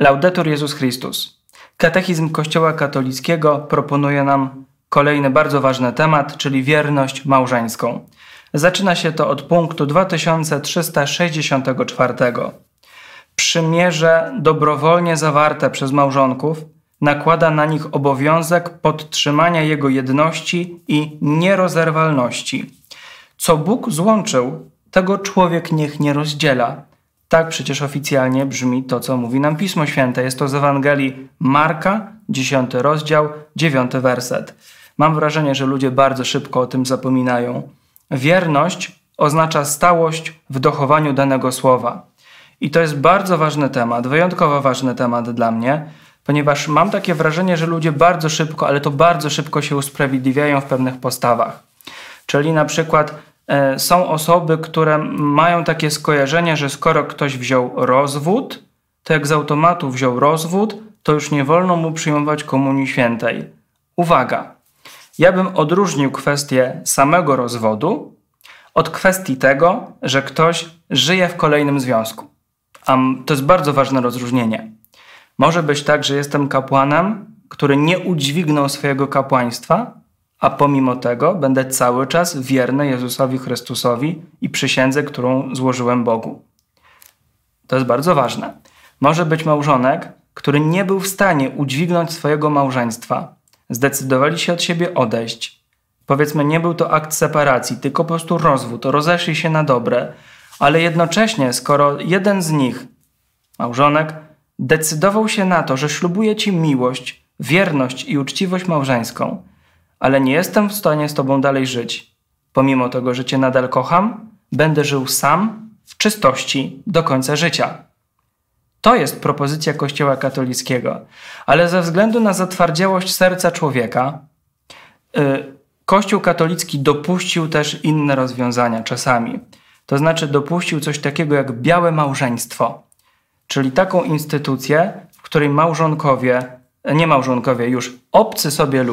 Laudetur Jezus Chrystus. Katechizm Kościoła katolickiego proponuje nam kolejny bardzo ważny temat, czyli wierność małżeńską. Zaczyna się to od punktu 2364. Przymierze dobrowolnie zawarte przez małżonków nakłada na nich obowiązek podtrzymania jego jedności i nierozerwalności. Co Bóg złączył, tego człowiek niech nie rozdziela. Tak przecież oficjalnie brzmi to, co mówi nam Pismo Święte. Jest to z Ewangelii Marka, 10 rozdział, 9 werset. Mam wrażenie, że ludzie bardzo szybko o tym zapominają. Wierność oznacza stałość w dochowaniu danego słowa. I to jest bardzo ważny temat, wyjątkowo ważny temat dla mnie, ponieważ mam takie wrażenie, że ludzie bardzo szybko, ale to bardzo szybko się usprawiedliwiają w pewnych postawach. Czyli na przykład są osoby, które mają takie skojarzenie, że skoro ktoś wziął rozwód, to jak z automatu wziął rozwód, to już nie wolno mu przyjmować Komunii Świętej. Uwaga! Ja bym odróżnił kwestię samego rozwodu od kwestii tego, że ktoś żyje w kolejnym związku. A to jest bardzo ważne rozróżnienie. Może być tak, że jestem kapłanem, który nie udźwignął swojego kapłaństwa, a pomimo tego będę cały czas wierny Jezusowi Chrystusowi i przysiędze, którą złożyłem Bogu. To jest bardzo ważne. Może być małżonek, który nie był w stanie udźwignąć swojego małżeństwa. Zdecydowali się od siebie odejść. Powiedzmy, nie był to akt separacji, tylko po prostu rozwód. Rozeszli się na dobre. Ale jednocześnie, skoro jeden z nich, małżonek, decydował się na to, że ślubuje ci miłość, wierność i uczciwość małżeńską, ale nie jestem w stanie z tobą dalej żyć. Pomimo tego, że cię nadal kocham, będę żył sam w czystości do końca życia. To jest propozycja Kościoła katolickiego. Ale ze względu na zatwardziałość serca człowieka, Kościół katolicki dopuścił też inne rozwiązania czasami. To znaczy dopuścił coś takiego jak białe małżeństwo. Czyli taką instytucję, w której obcy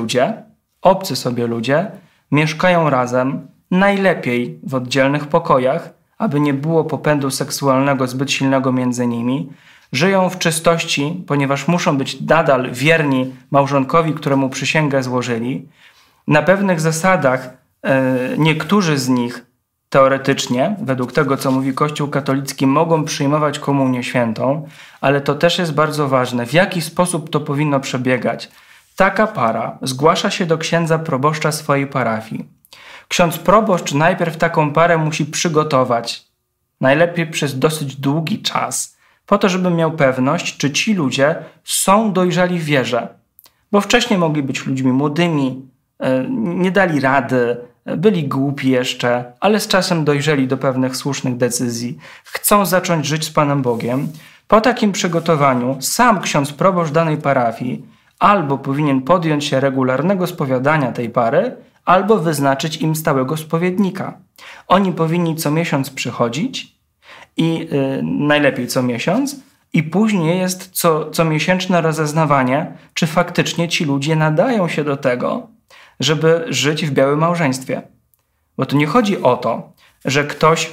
sobie ludzie mieszkają razem, najlepiej w oddzielnych pokojach, aby nie było popędu seksualnego zbyt silnego między nimi, żyją w czystości, ponieważ muszą być nadal wierni małżonkowi, któremu przysięgę złożyli. Na pewnych zasadach niektórzy z nich teoretycznie, według tego, co mówi Kościół katolicki, mogą przyjmować Komunię Świętą, ale to też jest bardzo ważne, w jaki sposób to powinno przebiegać. Taka para zgłasza się do księdza proboszcza swojej parafii. Ksiądz proboszcz najpierw taką parę musi przygotować, najlepiej przez dosyć długi czas, po to, żeby miał pewność, czy ci ludzie są dojrzali w wierze. Bo wcześniej mogli być ludźmi młodymi, nie dali rady, byli głupi jeszcze, ale z czasem dojrzeli do pewnych słusznych decyzji. Chcą zacząć żyć z Panem Bogiem. Po takim przygotowaniu sam ksiądz proboszcz danej parafii albo powinien podjąć się regularnego spowiadania tej pary, albo wyznaczyć im stałego spowiednika. Oni powinni co miesiąc przychodzić i najlepiej co miesiąc i później jest comiesięczne rozeznawanie, czy faktycznie ci ludzie nadają się do tego, żeby żyć w białym małżeństwie. Bo tu nie chodzi o to, że ktoś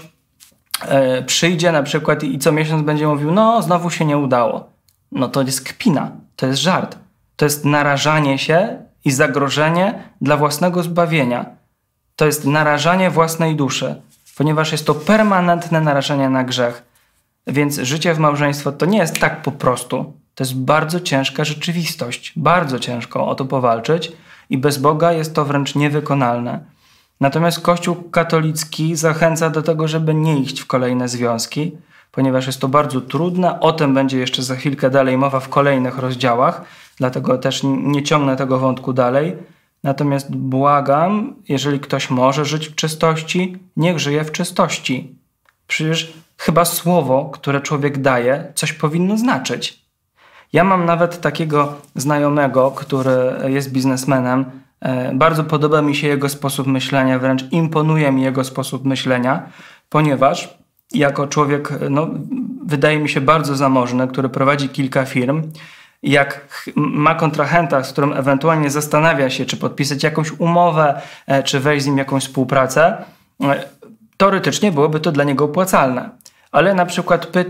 przyjdzie na przykład i co miesiąc będzie mówił, no znowu się nie udało. No to jest kpina, to jest żart. To jest narażanie się i zagrożenie dla własnego zbawienia. To jest narażanie własnej duszy, ponieważ jest to permanentne narażenie na grzech. Więc życie w małżeństwie to nie jest tak po prostu. To jest bardzo ciężka rzeczywistość. Bardzo ciężko o to powalczyć i bez Boga jest to wręcz niewykonalne. Natomiast Kościół katolicki zachęca do tego, żeby nie iść w kolejne związki, ponieważ jest to bardzo trudne. O tym będzie jeszcze za chwilkę dalej mowa w kolejnych rozdziałach, dlatego też nie ciągnę tego wątku dalej. Natomiast błagam, jeżeli ktoś może żyć w czystości, niech żyje w czystości. Przecież chyba słowo, które człowiek daje, coś powinno znaczyć. Ja mam nawet takiego znajomego, który jest biznesmenem. Bardzo podoba mi się jego sposób myślenia, wręcz imponuje mi jego sposób myślenia, ponieważ jako człowiek, wydaje mi się bardzo zamożny, który prowadzi kilka firm, jak ma kontrahenta, z którym ewentualnie zastanawia się, czy podpisać jakąś umowę, czy wejść z nim jakąś współpracę, teoretycznie byłoby to dla niego opłacalne. Ale na przykład pyta,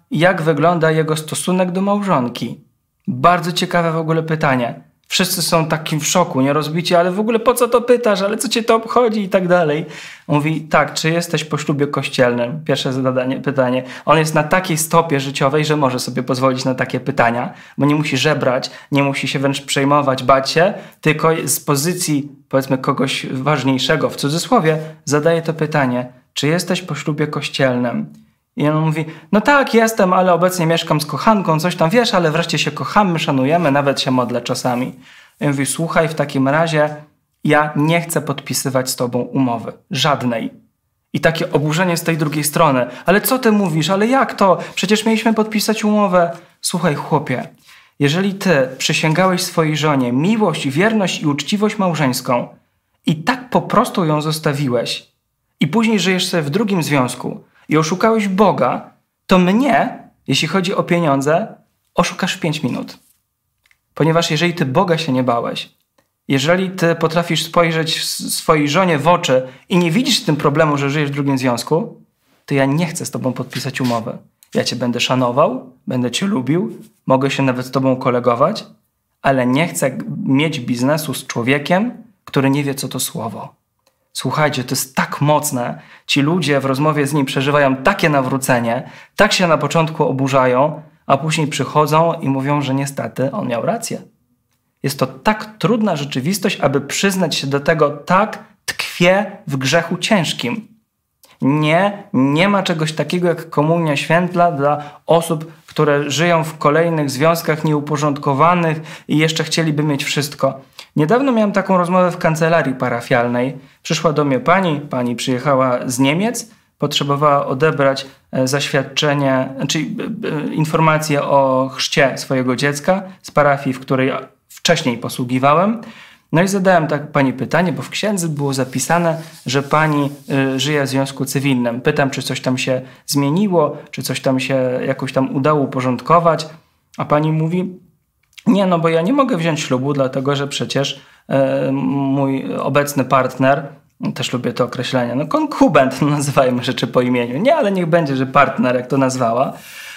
jak wygląda jego stosunek do małżonki. Bardzo ciekawe w ogóle pytanie. Wszyscy są takim w szoku, nie rozbici, ale w ogóle po co to pytasz, ale co cię to obchodzi i tak dalej. Mówi, tak, czy jesteś po ślubie kościelnym? Pierwsze pytanie. On jest na takiej stopie życiowej, że może sobie pozwolić na takie pytania, bo nie musi żebrać, nie musi się wręcz przejmować, bać się, tylko z pozycji, powiedzmy, kogoś ważniejszego, w cudzysłowie, zadaje to pytanie, czy jesteś po ślubie kościelnym? I on mówi, no tak, jestem, ale obecnie mieszkam z kochanką, coś tam wiesz, ale wreszcie się kochamy, szanujemy, nawet się modlę czasami. I on mówi, słuchaj, w takim razie ja nie chcę podpisywać z tobą umowy. Żadnej. I takie oburzenie z tej drugiej strony. Ale co ty mówisz? Ale jak to? Przecież mieliśmy podpisać umowę. Słuchaj, chłopie, jeżeli ty przysięgałeś swojej żonie miłość, wierność i uczciwość małżeńską i tak po prostu ją zostawiłeś i później żyjesz sobie w drugim związku i oszukałeś Boga, to mnie, jeśli chodzi o pieniądze, oszukasz w 5 minut. Ponieważ jeżeli ty Boga się nie bałeś, jeżeli ty potrafisz spojrzeć swojej żonie w oczy i nie widzisz w tym problemu, że żyjesz w drugim związku, to ja nie chcę z tobą podpisać umowy. Ja cię będę szanował, będę cię lubił, mogę się nawet z tobą kolegować, ale nie chcę mieć biznesu z człowiekiem, który nie wie, co to słowo. Słuchajcie, to jest tak mocne. Ci ludzie w rozmowie z nim przeżywają takie nawrócenie, tak się na początku oburzają, a później przychodzą i mówią, że niestety on miał rację. Jest to tak trudna rzeczywistość, aby przyznać się do tego, tak tkwię w grzechu ciężkim. Nie ma czegoś takiego jak komunia święta dla osób, które żyją w kolejnych związkach nieuporządkowanych i jeszcze chcieliby mieć wszystko. Niedawno miałem taką rozmowę w kancelarii parafialnej. Przyszła do mnie pani przyjechała z Niemiec, potrzebowała odebrać zaświadczenie, czyli informację o chrzcie swojego dziecka z parafii, w której wcześniej posługiwałem. No i zadałem pani pytanie, bo w księdze było zapisane, że pani żyje w związku cywilnym. Pytam, czy coś tam się zmieniło, czy coś tam się jakoś tam udało uporządkować, a pani mówi, nie, no bo ja nie mogę wziąć ślubu, dlatego że przecież mój obecny partner, też lubię to określenie, no konkubent, nazywajmy rzeczy po imieniu, nie, ale niech będzie, że partner, jak to nazwała,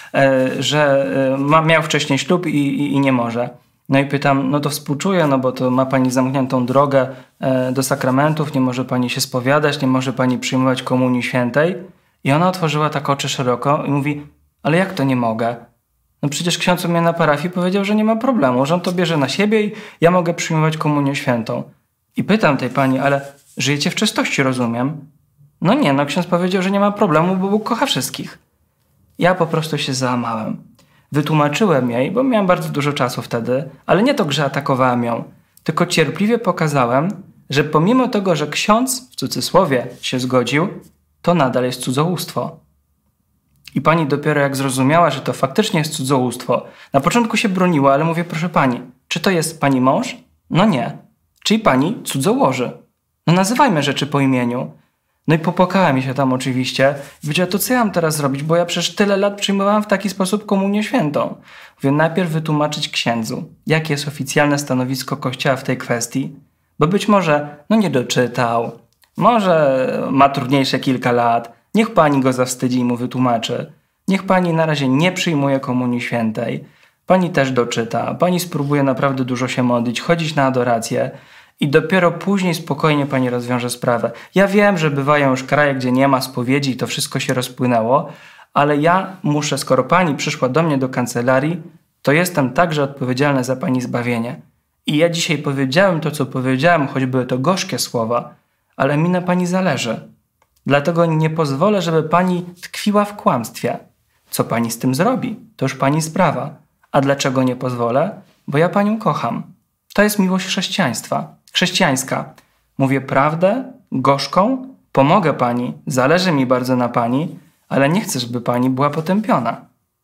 że miał wcześniej ślub i nie może. No i pytam, no to współczuję, no bo to ma pani zamkniętą drogę do sakramentów, nie może pani się spowiadać, nie może pani przyjmować komunii świętej. I ona otworzyła tak oczy szeroko i mówi, ale jak to nie mogę? No przecież ksiądz u mnie na parafii powiedział, że nie ma problemu, że on to bierze na siebie i ja mogę przyjmować komunię świętą. I pytam tej pani, ale żyjecie w czystości, rozumiem? No nie, no ksiądz powiedział, że nie ma problemu, bo Bóg kocha wszystkich. Ja po prostu się załamałem. Wytłumaczyłem jej, bo miałem bardzo dużo czasu wtedy, ale nie to, że atakowałem ją, tylko cierpliwie pokazałem, że pomimo tego, że ksiądz, w cudzysłowie, się zgodził, to nadal jest cudzołóstwo. I pani dopiero jak zrozumiała, że to faktycznie jest cudzołóstwo, na początku się broniła, ale mówię, proszę pani, czy to jest pani mąż? No nie. Czyli pani cudzołoży. No nazywajmy rzeczy po imieniu. No i popłakałem się tam oczywiście. I powiedziała, to co ja mam teraz zrobić, bo ja przecież tyle lat przyjmowałam w taki sposób komunię świętą. Mówię, najpierw wytłumaczyć księdzu, jakie jest oficjalne stanowisko Kościoła w tej kwestii, bo być może nie doczytał, może ma trudniejsze kilka lat, niech pani go zawstydzi i mu wytłumaczy. Niech pani na razie nie przyjmuje komunii świętej, pani też doczyta, pani spróbuje naprawdę dużo się modlić, chodzić na adorację, i dopiero później spokojnie pani rozwiąże sprawę. Ja wiem, że bywają już kraje, gdzie nie ma spowiedzi i to wszystko się rozpłynęło, ale ja muszę, skoro pani przyszła do mnie do kancelarii, to jestem także odpowiedzialny za pani zbawienie. I ja dzisiaj powiedziałem to, co powiedziałem, choć były to gorzkie słowa, ale mi na pani zależy. Dlatego nie pozwolę, żeby pani tkwiła w kłamstwie. Co pani z tym zrobi? To już pani sprawa. A dlaczego nie pozwolę? Bo ja panią kocham. To jest miłość chrześcijańska. Mówię prawdę, gorzką, pomogę pani, zależy mi bardzo na pani, ale nie chcę, żeby pani była potępiona.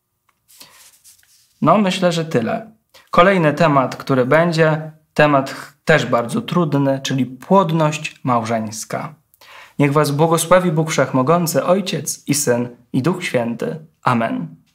No, myślę, że tyle. Kolejny temat, który będzie, temat też bardzo trudny, czyli płodność małżeńska. Niech was błogosławi Bóg Wszechmogący, Ojciec i Syn i Duch Święty. Amen.